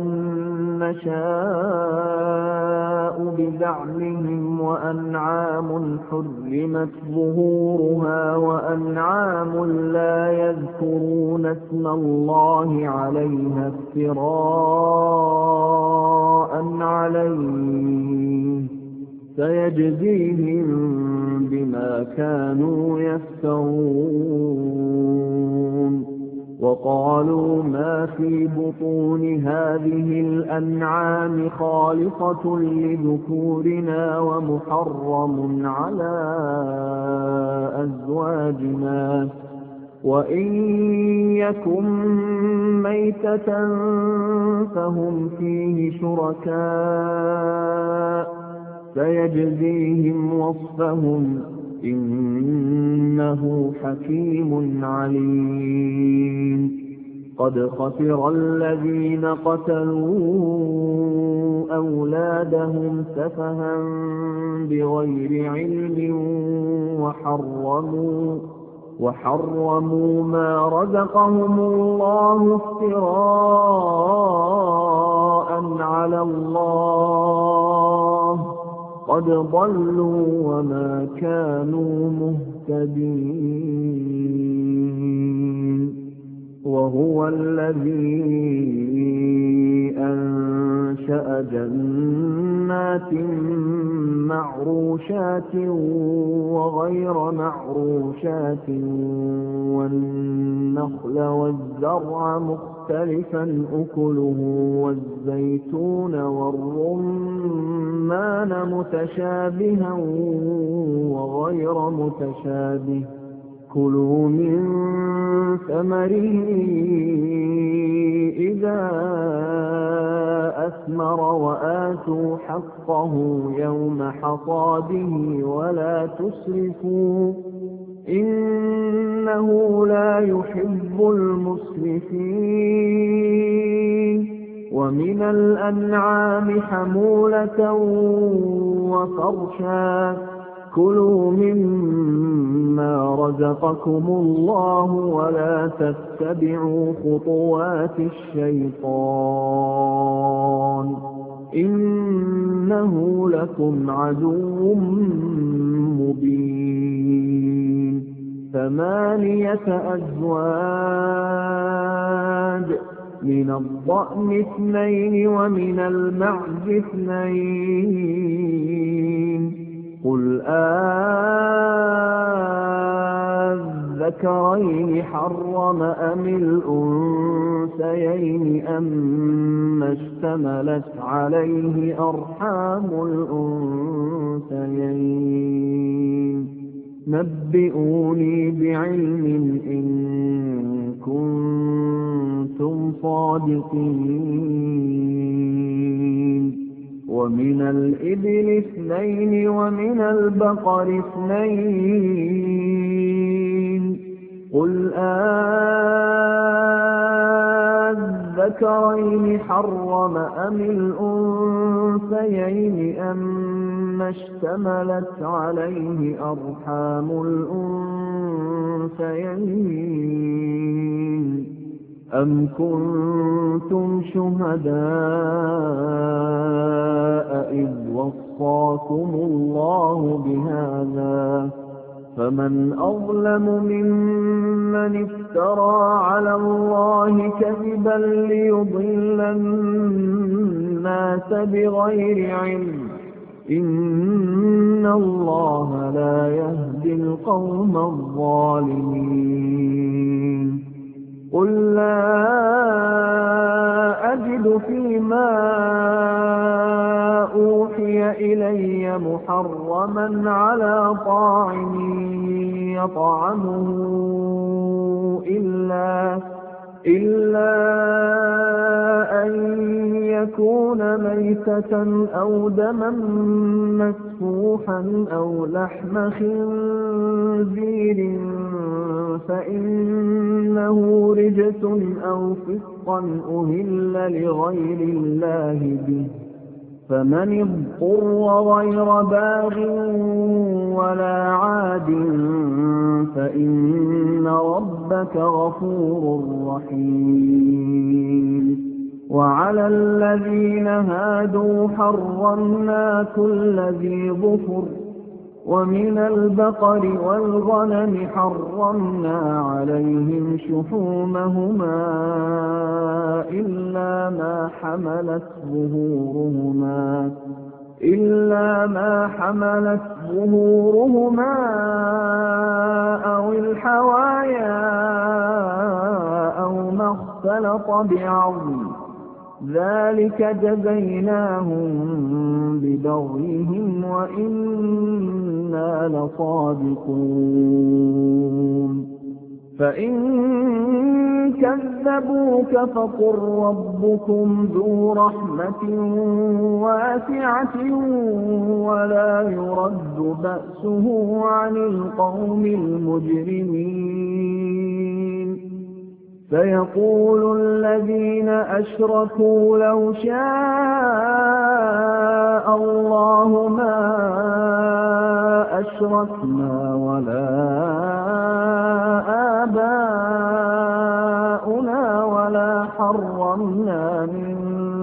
نشاء بزعمهم وأنعام حرمت ظهورها وأنعام لا يذكرون اسم الله عليها افتراء عليه سيجزيهم بما كانوا يفترون. وقالوا ما في بطون هذه الأنعام خالصة لذكورنا ومحرم على أزواجنا وإن يكن ميتة فهم فيه شركاء سيجزيهم وصفهم إنه حكيم عليم. قد خسر الذين قتلوا أولادهم سفها بغير علم وحرموا ما رزقهم الله افتراء على الله قد ضلوا وما كانوا مهتدين. وهو الذي أنشأ جنات جنات معروشات وغير معروشات والنخل والزرع مختلفا أكله والزيتون والرمان متشابها وغير متشابه كلوا من ثمره إذا أثمر وآتوا حقه يوم حصاده ولا تسرفوا إنه لا يحب المسرفين ومن الأنعام حمولة وفرشا كلوا مما رزقكم الله ولا تتبعوا خطوات الشيطان إنه لكم عدو مبين 8 أزواج من الضأن 2 ومن المعز 2 قل الذكرين حرم أم الأنثيين أما اشتملت عليه أرحام الأنثيين نبئوني بعلم إن كنتم صادقين ومن الإبل 2 ومن البقر 2 قل الذكرين حرم أم الأنثيين أما اشتملت عليه أرحام الأنثيين أم كنتم شهداء إذ وصاكم الله بهذا فمن أظلم ممن افترى على الله كذبا ليضل الناس بغير علم إن الله لا يهدي القوم الظالمين قل لا أجد فيما أوحي إلي محرما على طاعم يطعمه إلا أن يكون ميتة أو دما مسفوحا أو لحم خنزير فإنه رجس أو فسقا أهل لغير الله به فمن اضطر غير باغ ولا عاد فإن ربك غفور رحيم وعلى الذين هادوا حرمنا كل ذي ظفر ومن البقر والغنم حرمنا عليهم شحومهما إلا ما حملت ظهورهما أو الحوايا أو ما اختلط بعظم ذلك جزيناهم ببغيهم وإنا لصادقون فإن كذبوك فقل ربكم ذو رحمة واسعة ولا يرد بأسه عن القوم المجرمين سيقول الذين أشركوا لو شاء الله ما أشركنا ولا آباؤنا ولا حرمنا من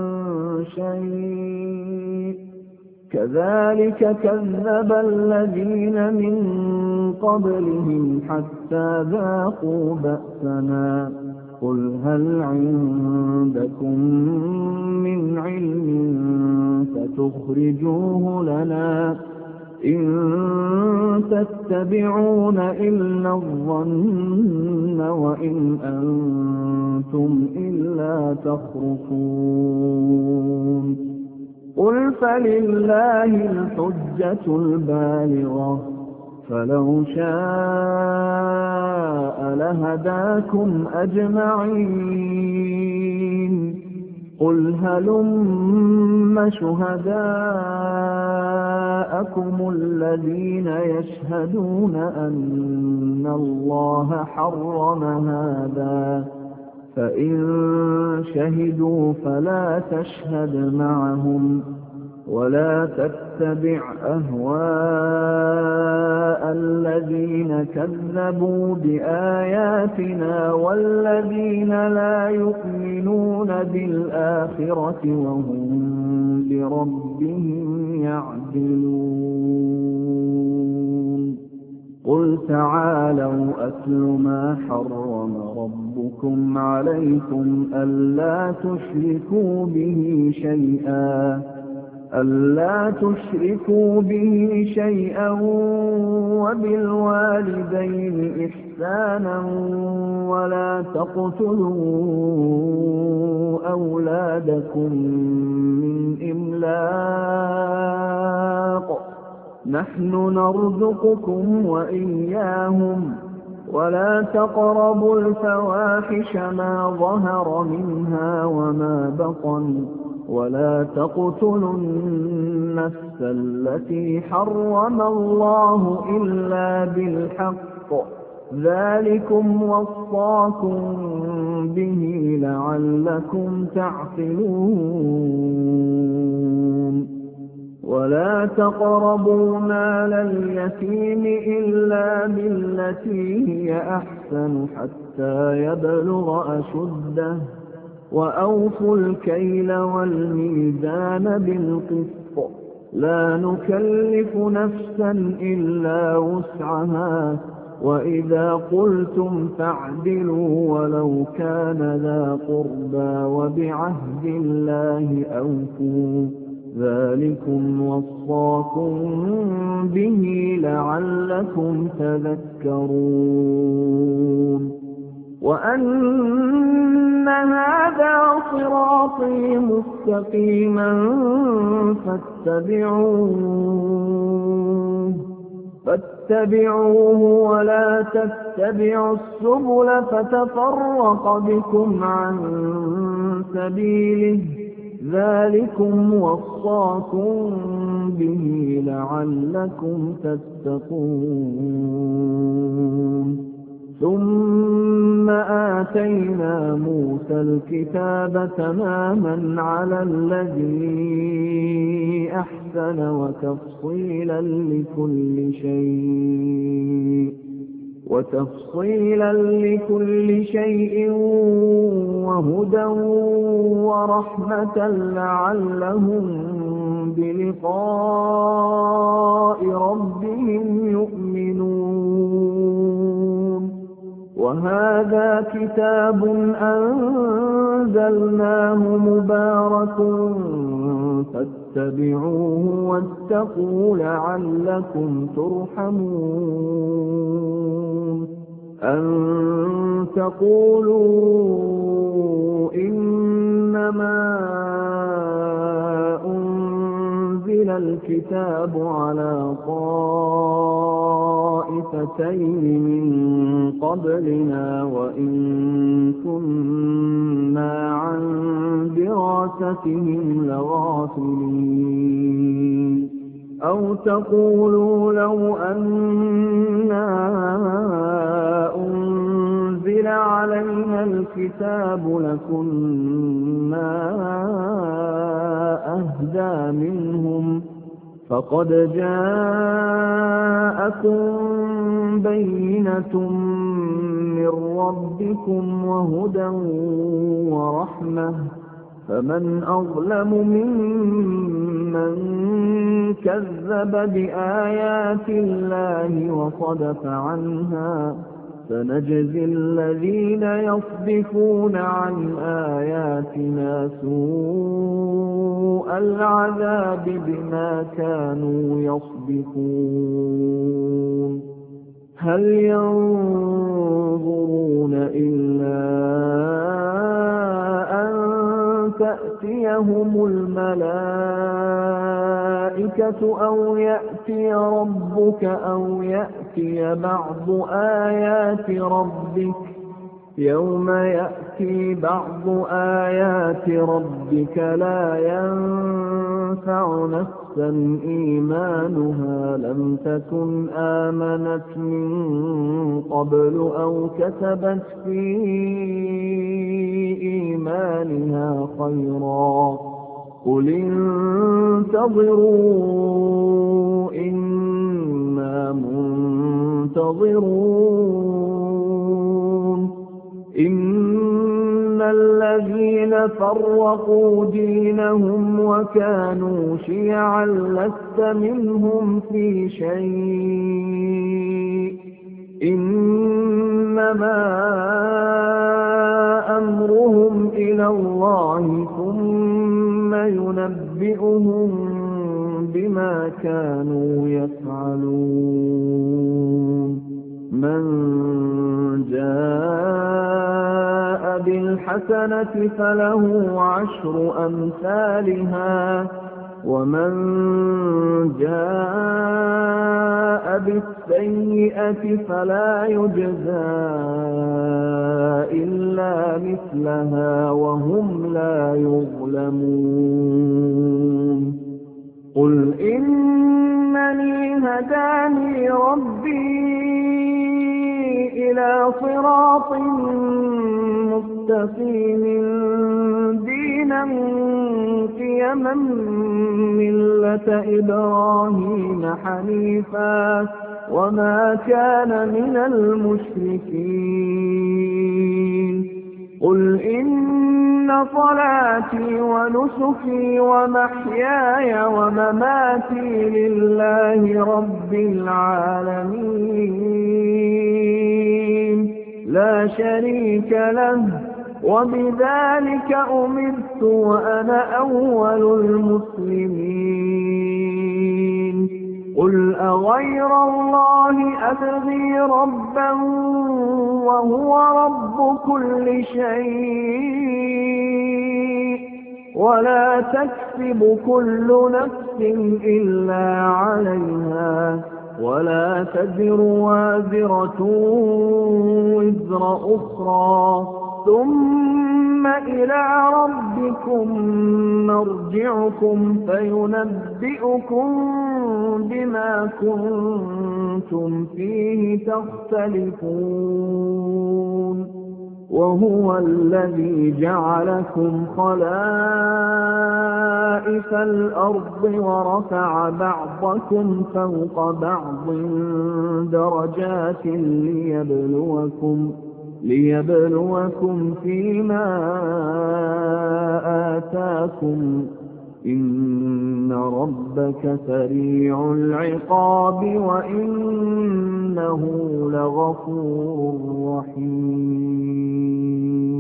شيء كذلك كذب الذين من قبلهم حتى ذاقوا بأسنا قل هل عندكم من علم تخرجوه لنا إن تتبعون إلا الظن وإن أنتم إلا تخرصون قل فلله الحجة البالغة فلو شاء لهداكم أجمعين قل هلم شهداءكم الذين يشهدون أن الله حرم هذا فإن شهدوا فلا تشهد معهم ولا تتبع أهواء الذين كذبوا بآياتنا والذين لا يؤمنون بالآخرة وهم بربهم يعدلون قل تعالوا أتل ما حرم ربكم عليكم ألا تشركوا به شيئا وبالوالدين إحسانا ولا تقتلوا أولادكم من إملاق نحن نرزقكم وإياهم ولا تقربوا الفواحش ما ظهر منها وما بطن ولا تقتلوا النفس التي حرم الله إلا بالحق ذلكم وصاكم به لعلكم تعقلون ولا تقربوا مال اليتيم إلا بالتي هي أحسن حتى يبلغ أشده وأوفوا الكيل والميزان بالقسط لا نكلف نفسا إلا وسعها وإذا قلتم فاعدلوا ولو كان ذا قربى وبعهد الله أوفوا ذلكم وصاكم به لعلكم تذكرون وأن هذا صراطي مستقيما فاتبعوه ولا تتبعوا السبل فتفرق بكم عن سبيله ذلكم وصاكم به لعلكم تتقون ثم آتينا موسى الكتاب تماما على الذي أحسن وتفصيلا لكل شيء وهدى ورحمة لعلهم بلقاء ربهم يؤمنون وهذا كتاب أنزلناه مبارك فاتبعوه واتقوا لعلكم ترحمون أن تقولوا إنما أنزل الكتاب على طائفتين من قبلنا وإن كنا عن دراستهم لغافلين أو تقولوا لو أنا أنزل علينا الكتاب لكنا أهدى منهم فقد جاءكم بينة من ربكم وهدى ورحمة فمن أظلم ممن كذب بآيات الله وصدف عنها سنجزي الذين يصدفون عن آياتنا سوء سُوءَ الْعَذَابِ بِمَا كَانُوا يَصْدِفُونَ هَلْ يَنظُرُونَ إِلَّا أَن تَأْتِيَهُمُ الْمَلَائِكَةُ أَوْ يَأْتِيَ رَبُّكَ أَوْ يَأْتِيَ بَعْضُ آيَاتِ رَبِّكَ يَوْمَ يَأْتِي بَعْضُ آيَاتِ رَبِّكَ لَا يَنفَعُ نَفْسًا إِيمَانُهَا لَمْ تَكُنْ آمَنَتْ مِن قَبْلُ أَوْ كَسَبَتْ فِي إِيمَانِهَا خَيْرًا قُلِ انتَظِرُوا إِنَّا مُنتَظِرُونَ إِنَّ الَّذِينَ فَرَّقُوا دِينَهُمْ وَكَانُوا شِيَعًا لَّسْتَ مِنْهُمْ فِي شَيْءٍ إِنَّمَا أَمْرُهُمْ إِلَى اللَّهِ ثُمَّ يُنَبِّئُهُم بِمَا كَانُوا يَفْعَلُونَ مَن جَاءَ بِالْحَسَنَةِ فَلَهُ عَشْرُ أَمْثَالِهَا وَمَن جَاءَ بِالسَّيِّئَةِ فَلَا يُجْزَىٰ إِلَّا مِثْلَهَا وَهُمْ لَا يُظْلَمُونَ قُلْ إِنَّنِي هَدَانِي رَبِّي إِلَىٰ صِرَاطٍ مُّسْتَقِيمٍ دِينًا قِيَمًا مِّلَّةَ إِبْرَاهِيمَ حَنِيفًا وَمَا كَانَ مِنَ الْمُشْرِكِينَ قُلْ إِنَّ صَلَاتِي وَنُسُكِي وَمَحْيَايَ وَمَمَاتِي لِلَّهِ رَبِّ الْعَالَمِينَ لَا شَرِيكَ لَهُ وَبِذَٰلِكَ أُمِرْتُ وَأَنَا أَوَّلُ الْمُسْلِمِينَ قُلْ أَغَيْرَ اللَّهِ أَبْغِي رَبًّا وَهُوَ رَبُّ كُلِّ شَيْءٍ وَلَا تَكْسِبُ كُلُّ نَفْسٍ إِلَّا عَلَيْهَا وَلَا تَزِرُ وَازِرَةٌ وِزْرَ أُخْرَىٰ ثُمَّ إِلَىٰ رَبِّكُم مَّرْجِعُكُمْ فَيُنَبِّئُكُم بِمَا كُنتُمْ فِيهِ تَخْتَلِفُونَ وَهُوَ الَّذِي جَعَلَكُمْ خَلَائِفَ الْأَرْضِ وَرَفَعَ بَعْضَكُمْ فَوْقَ بَعْضٍ دَرَجَاتٍ لِيَبْلُوَكُمْ فِيمَا آتَاكُمْ إِنَّ رَبَّكَ سَرِيعُ الْعِقَابِ وَإِنَّهُ لَغَفُورٌ رَّحِيمٌ